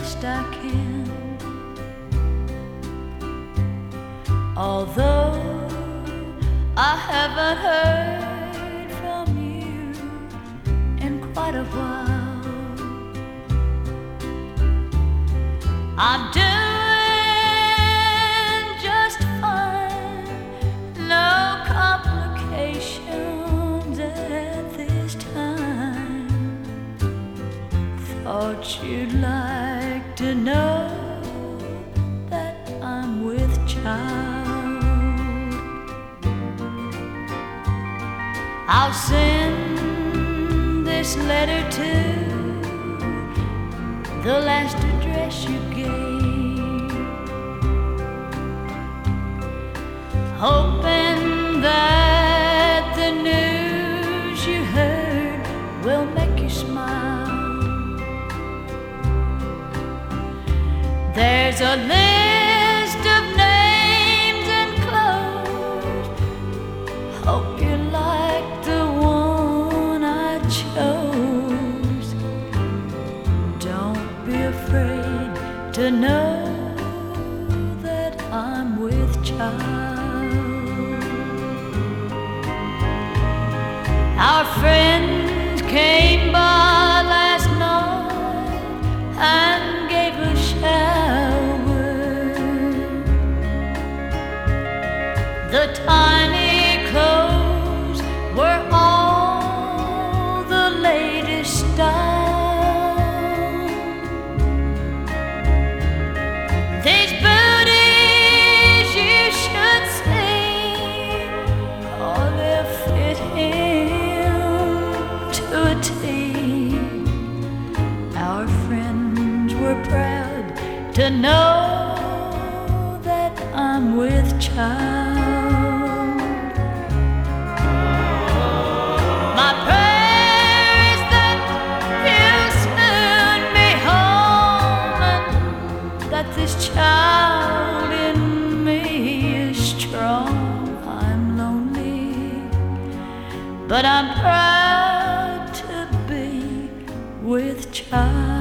best I can. Although I haven't heard from you in quite a while, I'm doing just fine. No complications at this time. Thought you'd like to know that I'm with child. I'll send this letter to the last address you gave, hoping that the news you heard will make you smile. There's a list of names enclosed. Hope you like the one I chose. Don't be afraid to know that I'm with child. Our friends came by last night and gave a shower. The tiny clothes were all the latest style. These booties you should see, oh, they're fitting to a T. Our friends were proud to know that I'm with child. My prayer is that you soon be home, and that this child in me is strong. I'm lonely, but I'm proud to be with child.